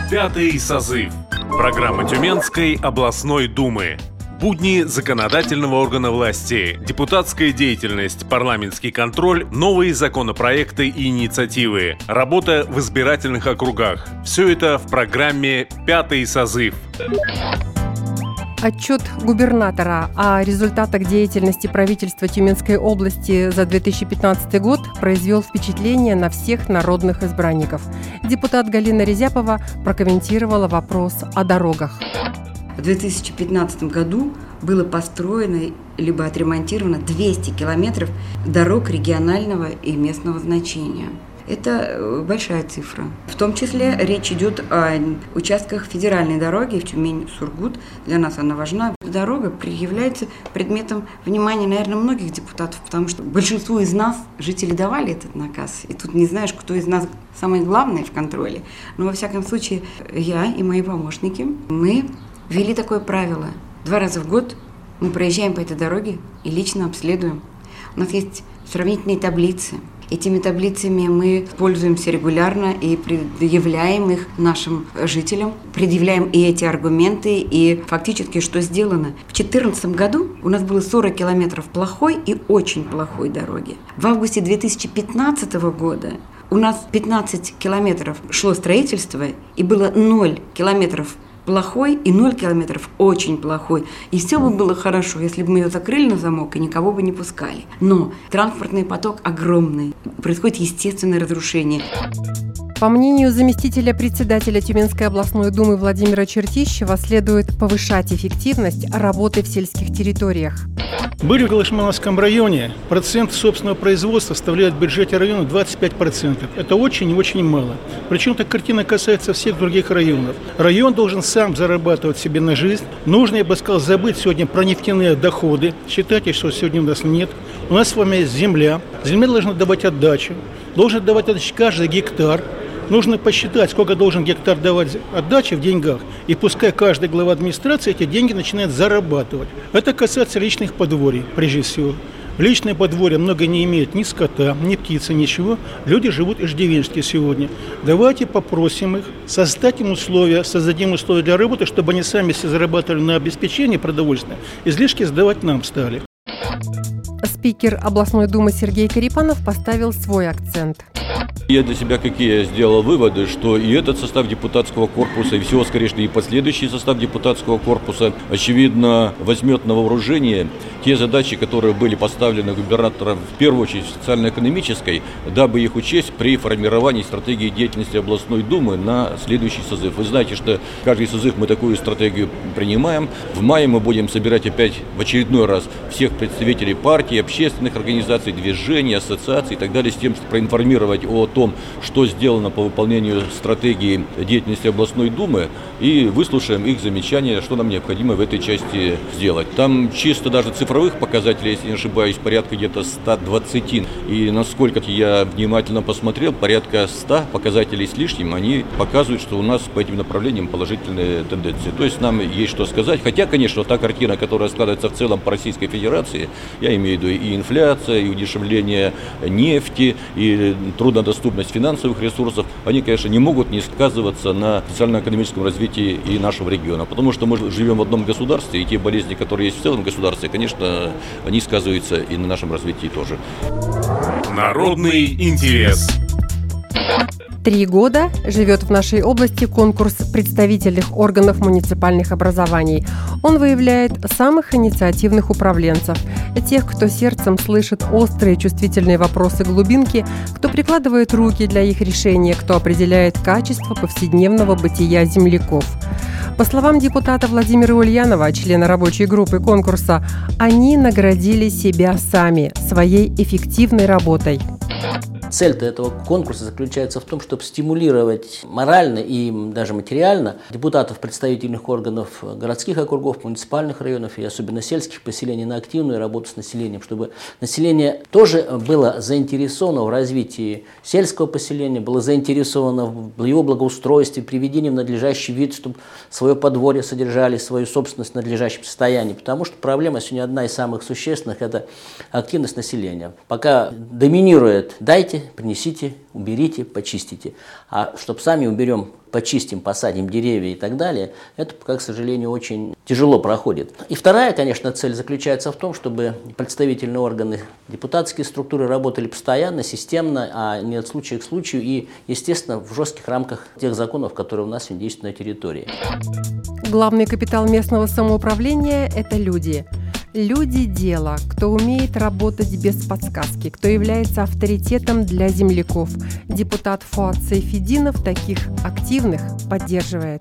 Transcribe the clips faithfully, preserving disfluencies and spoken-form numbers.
Пятый созыв. Программа Тюменской областной думы. Будни законодательного органа власти, депутатская деятельность, парламентский контроль, новые законопроекты и инициативы, работа в избирательных округах. Все это в программе «Пятый созыв». Отчет губернатора о результатах деятельности правительства Тюменской области за две тысячи пятнадцатый год произвел впечатление на всех народных избранников. Депутат Галина Резяпова прокомментировала вопрос о дорогах. В две тысячи пятнадцатом году было построено либо отремонтировано двести километров дорог регионального и местного значения. Это большая цифра. В том числе речь идет о участках федеральной дороги в Тюмень-Сургут. Для нас она важна. Дорога является предметом внимания, наверное, многих депутатов, потому что большинству из нас жители давали этот наказ. И тут не знаешь, кто из нас самый главный в контроле. Но, во всяком случае, я и мои помощники, мы ввели такое правило. Два раза в год мы проезжаем по этой дороге и лично обследуем. У нас есть сравнительные таблицы. Этими таблицами мы пользуемся регулярно и предъявляем их нашим жителям, предъявляем и эти аргументы, и фактически что сделано. В две тысячи четырнадцатом году у нас было сорок километров плохой и очень плохой дороги. В августе две тысячи пятнадцатого года у нас пятнадцать километров шло строительство и было ноль километров плохой и ноль километров очень плохой. И все бы было хорошо, если бы мы ее закрыли на замок и никого бы не пускали. Но транспортный поток огромный. Происходит естественное разрушение. По мнению заместителя председателя Тюменской областной думы Владимира Чертищева, следует повышать эффективность работы в сельских территориях. В Бырьо-Галышмановском районе процент собственного производства составляет в бюджете района двадцать пять процентов. Это очень и очень мало. Причем эта картина касается всех других районов. Район должен сам зарабатывать себе на жизнь. Нужно, я бы сказал, забыть сегодня про нефтяные доходы. Считайте, что сегодня у нас нет. У нас с вами есть земля. Земля должна давать отдачу. Должен давать отдачу каждый гектар. Нужно посчитать, сколько должен гектар давать отдачи в деньгах, и пускай каждая глава администрации эти деньги начинает зарабатывать. Это касается личных подворий, прежде всего. В личное подворье много не имеет ни скота, ни птицы, ничего. Люди живут иждивенчески сегодня. Давайте попросим их, создать им условия, создадим условия для работы, чтобы они сами себе зарабатывали на обеспечение продовольствия, излишки сдавать нам стали. Спикер областной думы Сергей Карипанов поставил свой акцент. Я для себя какие сделал выводы, что и этот состав депутатского корпуса, и всего, скорее, и последующий состав депутатского корпуса, очевидно, возьмет на вооружение те задачи, которые были поставлены губернатором, в первую очередь, социально-экономической, дабы их учесть при формировании стратегии деятельности областной думы на следующий созыв. Вы знаете, что каждый созыв мы такую стратегию принимаем. В мае мы будем собирать опять в очередной раз всех представителей партий, общественных организаций, движений, ассоциаций и так далее, с тем, чтобы проинформировать о том, что сделано по выполнению стратегии деятельности областной думы, и выслушаем их замечания, что нам необходимо в этой части сделать. Там чисто даже цифровых показателей, если не ошибаюсь, порядка где-то ста двадцати. И насколько я внимательно посмотрел, порядка ста показателей с лишним, они показывают, что у нас по этим направлениям положительные тенденции. То есть нам есть что сказать. Хотя, конечно, та картина, которая складывается в целом по Российской Федерации, я имею в виду и инфляция, и удешевление нефти, и труднодоступность финансовых ресурсов, они, конечно, не могут не сказываться на социально-экономическом развитии и нашего региона. Потому что мы живем в одном государстве, и те болезни, которые есть в целом государстве, конечно, они сказываются и на нашем развитии тоже. Народный интерес. Три года живет в нашей области конкурс представительных органов муниципальных образований. Он выявляет самых инициативных управленцев, тех, кто сердцем слышит острые чувствительные вопросы глубинки, кто прикладывает руки для их решения, кто определяет качество повседневного бытия земляков. По словам депутата Владимира Ульянова, члена рабочей группы конкурса, они наградили себя сами своей эффективной работой. Цель-то этого конкурса заключается в том, чтобы стимулировать морально и даже материально депутатов представительных органов городских округов, муниципальных районов и особенно сельских поселений на активную работу с населением, чтобы население тоже было заинтересовано в развитии сельского поселения, было заинтересовано в его благоустройстве, приведении в надлежащий вид, чтобы свое подворье содержали, свою собственность в надлежащем состоянии. Потому что проблема сегодня одна из самых существенных – это активность населения. Пока доминирует «дайте», Давайте, принесите, уберите, почистите. А чтобы сами уберем, почистим, посадим деревья и так далее, это пока, к сожалению, очень тяжело проходит. И вторая, конечно, цель заключается в том, чтобы представительные органы, депутатские структуры работали постоянно, системно, а не от случая к случаю и, естественно, в жестких рамках тех законов, которые у нас действуют на территории. Главный капитал местного самоуправления – это люди. Люди – дело, кто умеет работать без подсказки, кто является авторитетом для земляков. Депутат Фуат Сайфетдинов таких активных поддерживает.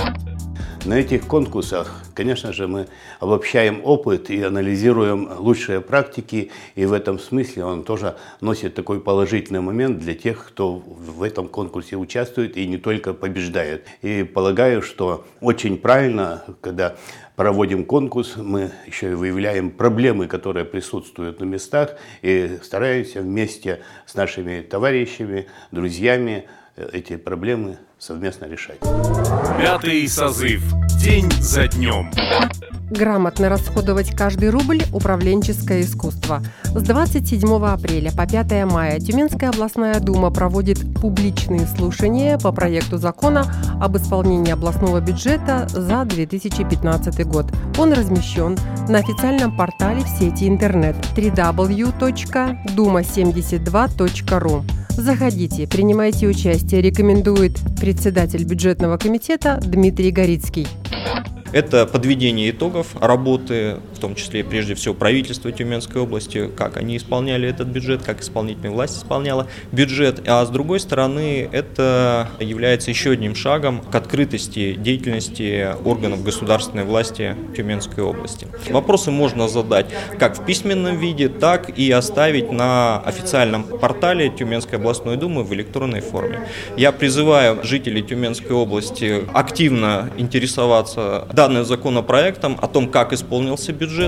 На этих конкурсах, конечно же, мы обобщаем опыт и анализируем лучшие практики, и в этом смысле он тоже носит такой положительный момент для тех, кто в этом конкурсе участвует и не только побеждает. И полагаю, что очень правильно, когда проводим конкурс, мы еще и выявляем проблемы, которые присутствуют на местах, и стараемся вместе с нашими товарищами, друзьями эти проблемы совместно решать. Пятый созыв. День за днем. Грамотно расходовать каждый рубль – управленческое искусство. С двадцать седьмого апреля по пятое мая Тюменская областная дума проводит публичные слушания по проекту закона об исполнении областного бюджета за две тысячи пятнадцатый год. Он размещен на официальном портале в сети интернет дабл ю дабл ю дабл ю точка дума семьдесят два точка ру. Заходите, принимайте участие, рекомендует председатель бюджетного комитета Дмитрий Горицкий. Это подведение итогов работы, в том числе прежде всего правительства Тюменской области, как они исполняли этот бюджет, как исполнительная власть исполняла бюджет. А с другой стороны, это является еще одним шагом к открытости деятельности органов государственной власти Тюменской области. Вопросы можно задать как в письменном виде, так и оставить на официальном портале Тюменской областной думы в электронной форме. Я призываю жителей Тюменской области активно интересоваться данным законопроектом о том, как исполнился бюджет.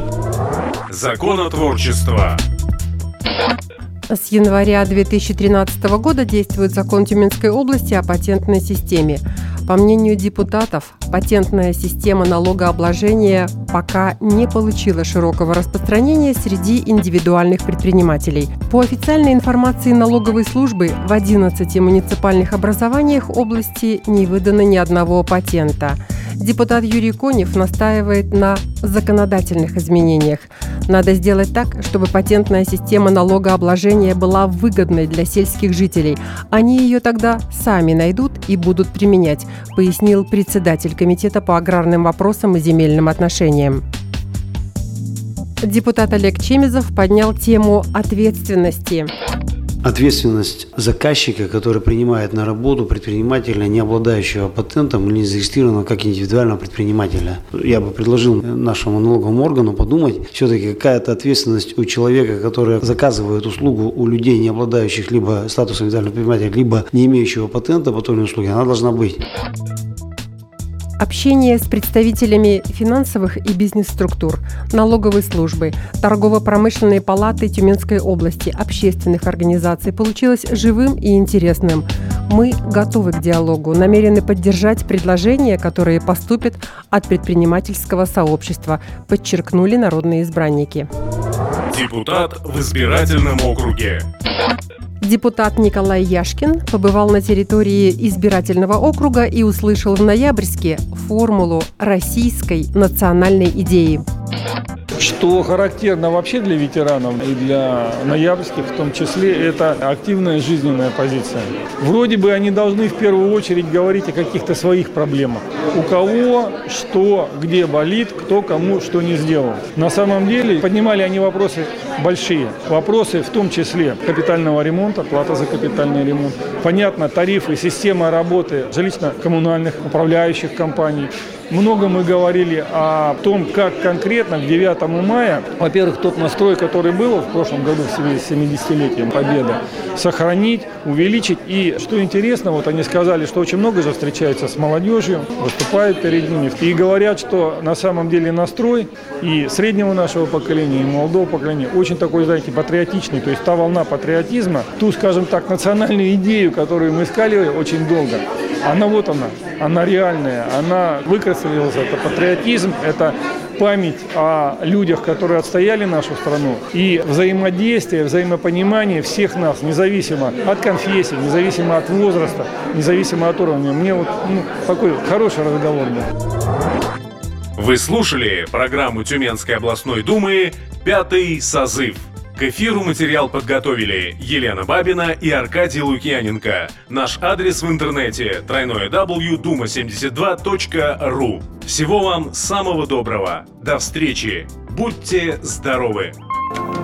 Законотворчество. С января две тысячи тринадцатого года действует закон Тюменской области о патентной системе. По мнению депутатов, патентная система налогообложения пока не получила широкого распространения среди индивидуальных предпринимателей. По официальной информации налоговой службы, в одиннадцати муниципальных образованиях области не выдано ни одного патента. Депутат Юрий Конев настаивает на законодательных изменениях. Надо сделать так, чтобы патентная система налогообложения была выгодной для сельских жителей. Они ее тогда сами найдут и будут применять, пояснил председатель комитета по аграрным вопросам и земельным отношениям. Депутат Олег Чемезов поднял тему ответственности. Ответственность заказчика, который принимает на работу предпринимателя, не обладающего патентом или не зарегистрированного как индивидуального предпринимателя. Я бы предложил нашему налоговому органу подумать, все-таки какая-то ответственность у человека, который заказывает услугу у людей, не обладающих либо статусом индивидуального предпринимателя, либо не имеющего патента по той или иной услуге, она должна быть. Общение с представителями финансовых и бизнес-структур, налоговой службы, торгово-промышленной палаты Тюменской области, общественных организаций получилось живым и интересным. Мы готовы к диалогу, намерены поддержать предложения, которые поступят от предпринимательского сообщества, подчеркнули народные избранники. Депутат в избирательном округе. Депутат Николай Яшкин побывал на территории избирательного округа и услышал в Ноябрьске формулу российской национальной идеи. Что характерно вообще для ветеранов и для ноябрьских в том числе, это активная жизненная позиция. Вроде бы они должны в первую очередь говорить о каких-то своих проблемах. У кого, что, где болит, кто кому что не сделал. На самом деле поднимали они вопросы большие. Вопросы в том числе капитального ремонта, плата за капитальный ремонт. Понятно, тарифы, система работы жилищно-коммунальных управляющих компаний. Много мы говорили о том, как конкретно к девятому мая, во-первых, тот настрой, который был в прошлом году, в семидесятилетие Победы, сохранить, увеличить. И что интересно, вот они сказали, что очень много же встречаются с молодежью, выступают перед ними и говорят, что на самом деле настрой и среднего нашего поколения, и молодого поколения очень такой, знаете, патриотичный. То есть та волна патриотизма, ту, скажем так, национальную идею, которую мы искали очень долго, она вот она, она реальная, она выкрестилась, это патриотизм, это память о людях, которые отстояли нашу страну, и взаимодействие, взаимопонимание всех нас, независимо от конфессии, независимо от возраста, независимо от уровня. Мне вот ну, такой хороший разговор был. Вы слушали программу Тюменской областной думы «Пятый созыв». К эфиру материал подготовили Елена Бабина и Аркадий Лукьяненко. Наш адрес в интернете дабл-ю дабл-ю дабл-ю точка дума семьдесят два точка ру. Всего вам самого доброго. До встречи. Будьте здоровы.